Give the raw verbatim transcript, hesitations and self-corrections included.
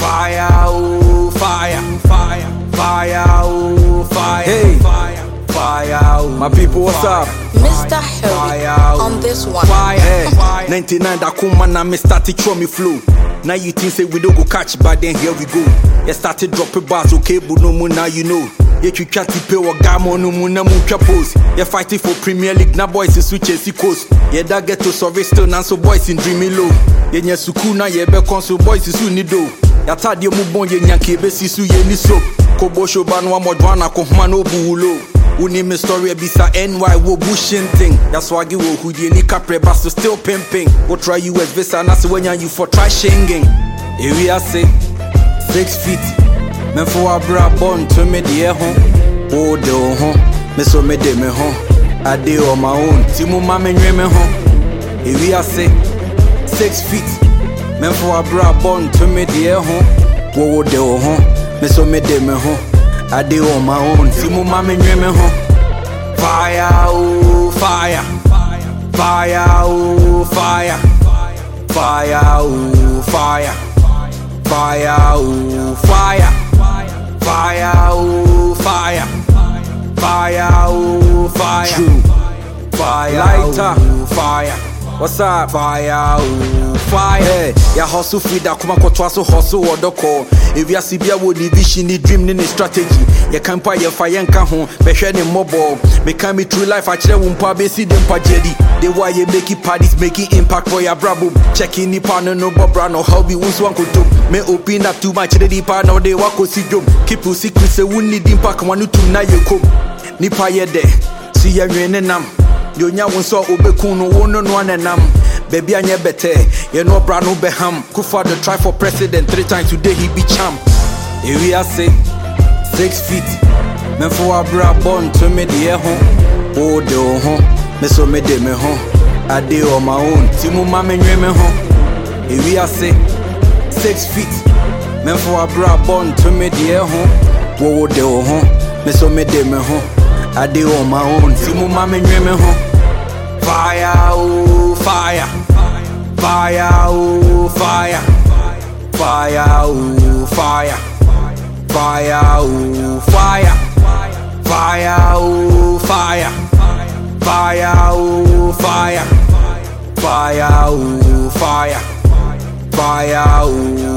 Fire, oh, fire, fire, fire, oh, fire, hey, fire, fire, oh, my people, what's up? Mister Harry on this one. Fire, hey, ninety-nine that come man, I started throw me flow. Now you think say we don't go catch, but then here we go. You started dropping bars, okay, but no more now you know. Yet you can't pay what gamma no more, no more pose. You're fighting for Premier League, now boys in switches, the coast. Yeah, that get to survey still, now so boys in dreamy low. Yeah, yeah, sukuna, yeah, be console boys is soon do. Yata de mubon ye nyanke besi su ye ni so. Kobo shoba no modwana ko hma no bulo. Uni me story bisa N Y wo bushing thing. Ya swagi wo hu ye ni capre baso still pimping. Go try U S visa na se wenya you for try shinging. Here I say six feet. Men for abra born to me de ho. O de ho. Me so me de me ho. I dey on my own. Timu ma me nwe me ho. Here I say six feet. Men for a bra born to me dear home. Wo de o home. Me so me de me home. I dey on my own. See mo mama me me home. Fire, oh, fire. Fire, oh, fire. Fire, oh, fire. Fire, oh, fire. Fire, oh, fire. Fire, oh, fire. True. Fire, lighter, fire. What's up? Fire, oh, fire. Hey, ya hustle free da kuma kwa twaso hustle wodoko. If ya sibia wo ni vision ni dream ni strategy. Ya kampa ya fire nka ho, behwe ni mobile. Make me true life a kire wo mpa be si dem pa jedi. They why you make it parties, making impact for your brabo. Checking ni pa no no bobra no how be won't wan koto. Me open up too much the pa no they wako si jom. Keep you secret say we need impact wanu to na ye ko. Ni pa ye de. See ya nwene nam. Yo nya won so obekun no wono no anenam. Baby anye bete, ye no bra no beham. Kufa the try for president three times today he be champ. Here I say six feet. Men for a bra born to me de ho. O de ho. Me so me de me ho. I dey on my own. Timu ma me nwe me ho. Here I say six feet. Men for a bra born to me de ho. O de ho. Me so me de me ho. I dey on my own. Timu ma me nwe me ho. Fire, oh, fire. Fire, oh, fire. Fire, oh, fire. Fire, oh, fire. Fire, oh, fire. Fire, oh, fire. Fire, oh, fire. Fire, oh,